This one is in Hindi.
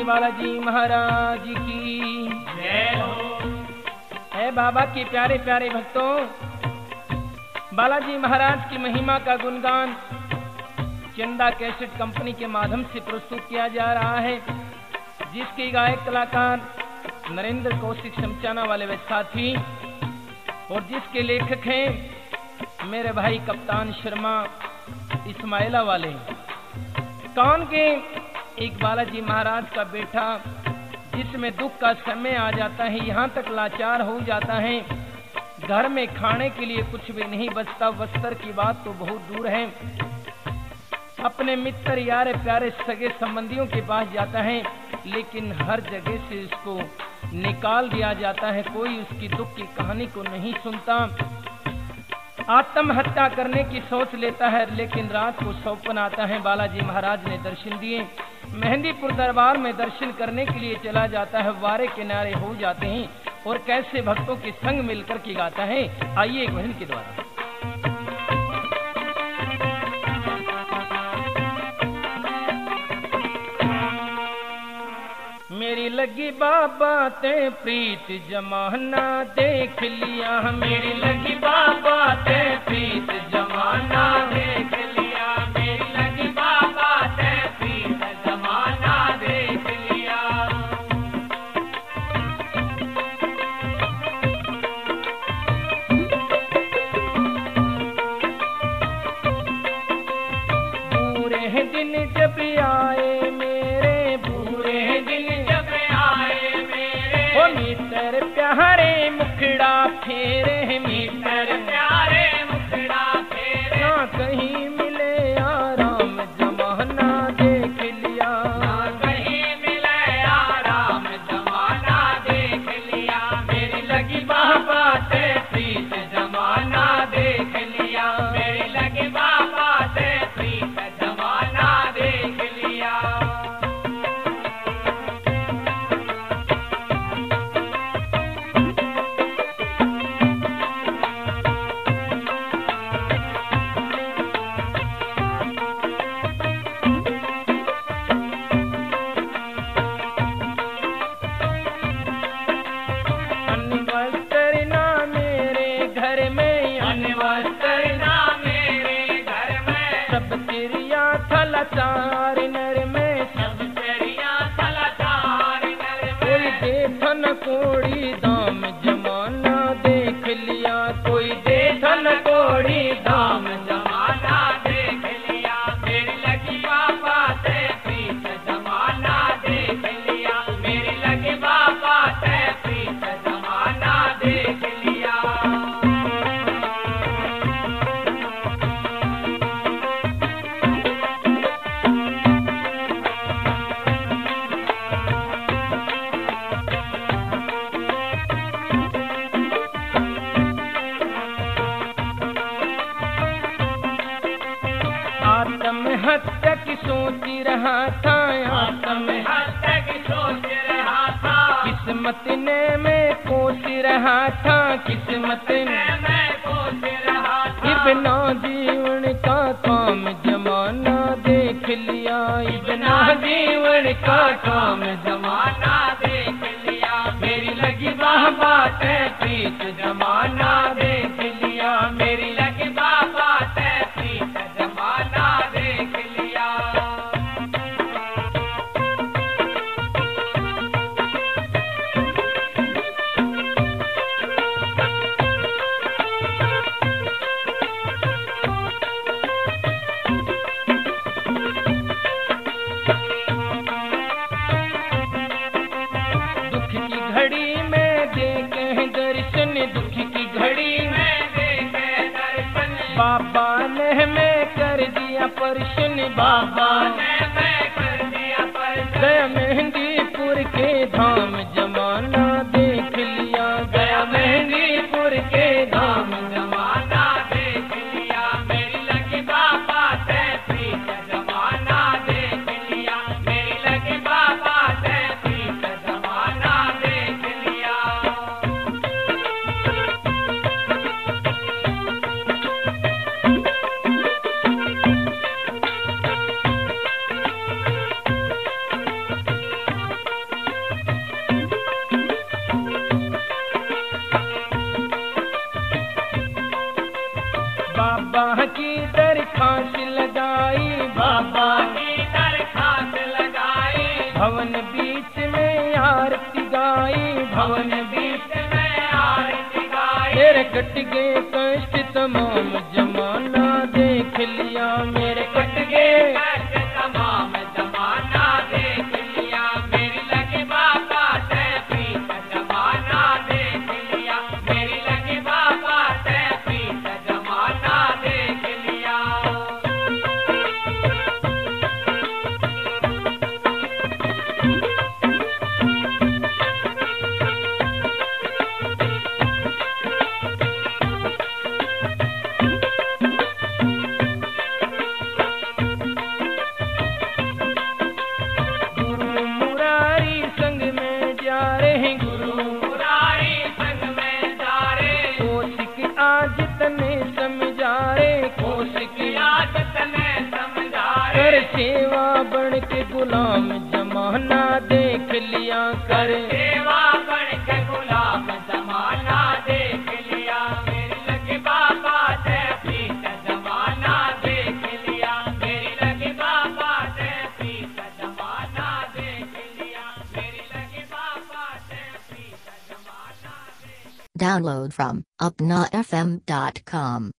श्री बालाजी महाराज की जय हो। है बाबा के प्यारे प्यारे भक्तों, बालाजी महाराज की महिमा का गुणगान चंदा कैसेट कंपनी के माध्यम से प्रस्तुत किया जा रहा है, जिसके गायक कलाकार नरेंद्र कौशिक समचाना वाले वे साथी और जिसके लेखक हैं मेरे भाई कप्तान शर्मा इस्माइला वाले। कौन के एक बालाजी महाराज का बेटा जिसमें दुख का समय आ जाता है, यहाँ तक लाचार हो जाता है, घर में खाने के लिए कुछ भी नहीं बचता, वस्त्र की बात तो बहुत दूर है। अपने मित्र यारे प्यारे सगे संबंधियों के पास जाता है, लेकिन हर जगह से उसको निकाल दिया जाता है। कोई उसकी दुख की कहानी को नहीं सुनता। आत्महत्या करने की सोच लेता है, लेकिन रात को सौपन आता है। बालाजी महाराज ने दर्शन दिए। मेहंदीपुर दरबार में दर्शन करने के लिए चला जाता है। वारे किनारे हो जाते हैं और कैसे भक्तों के संग मिलकर के गाता है। आइए एक भजन के द्वारा। मेरी लगी बाबा ते प्रीत जमाना देख लिया, मेरी लगी बाबा ते प्रीत जमाना देख लिया, मेरी लगी बाबा ते प्रीत जमाना देख लिया। बुरे दिन जब आए मेरे, बुरे दिन मित्र प्यारे मुखड़ा फेरे, मित्र प्यारे मुखड़ा फेरे, ना कहीं मिले आराम जमाना देख लिया, ना कहीं मिले आराम जमाना देख लिया। मेरी लगी बाबा से प्रीत जमाना देख लिया, मेरी लगी बाबा से प्रीत जमाना देख लिया। लाचार नर में सब तेरिया लाचार नर में, कोई देखन कोड़ी दाम जमाना देख लिया, कोई देखन कोड़ी दाम जमाना देख लिया। मेरी लगी बाबा से प्रीत जमाना देख लिया, मेरी लगी बाबा से प्रीत जमाना देख लिया। आत्महत्या की सोच रहा था, आत्महत्या की सोच रहा था, किस्मत ने मैं कोस रहा था, किस्मत ने मैं कोस रहा था। इब्ना जीवन का काम जमाना देख लिया, इब्ना जीवन का काम जमाना देख लिया। मेरी लगी बाबा से प्रीत जमाना देख लिया, मेरी लगी बाबा से प्रीत जमाना देख लिया। दुख की घड़ी में देखे दर्शन, दुख की घड़ी में देखे दर्शन, बाबा ने मैं कर दिया परशन, बाबा ने मैं कर दिया परशन। गया मेहंदीपुर के धाम जमाना देख लिया, गया मेहंदीपुर के धाम जमाना देख लिया। मेरी लगी बाबा से प्रीत जमाना देख लिया, मेरी लगी बाबा से प्रीत जमाना देख लिया। बाबा की दरखास्त लगाई, बाबा की दरखास्त लगाई, भवन बीच में आरती गाई, भवन बीच में आरती गाई। मेरे कट गए कष्ट तमाम जमाना देख लिया, मेरे कट गए कष्ट तमाम जमाना देख लिया, मेरी लगे बाबा से प्रीत जमाना देख लिया, मेरी लगे बाबा से प्रीत जमाना देख लिया। गुरु मुरारी संग में जा रहे, गुरु मुरारी संग में जा रे, कोशिक आज तने समझा रे, कोशिक आदत ने समझा रे, कर सेवा बन के गुलाम जमाना देख लिया, कर सेवा बन के गुलाम जमाना देख लिया, मेरी लगे बाबा से प्रीत जमाना देख लिया, मेरी लगे बाबा से प्रीत जमाना देख लिया, मेरी लगे बाबा से प्रीत जमाना देख। Download from upnafm.com.